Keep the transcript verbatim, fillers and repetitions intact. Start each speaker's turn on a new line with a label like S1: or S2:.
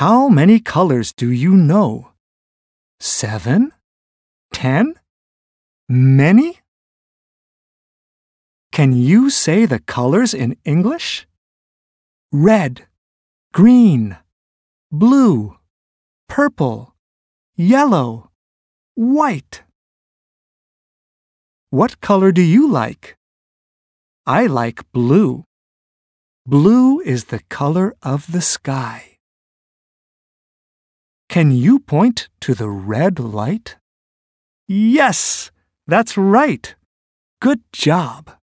S1: How many colors do you know? Seven? Ten? Many? Can you say the colors in English? Red, green, blue, purple, yellow, white. What color do you like? I like blue. Blue is the color of the sky. Can you point to the red light? Yes, that's right. Good job.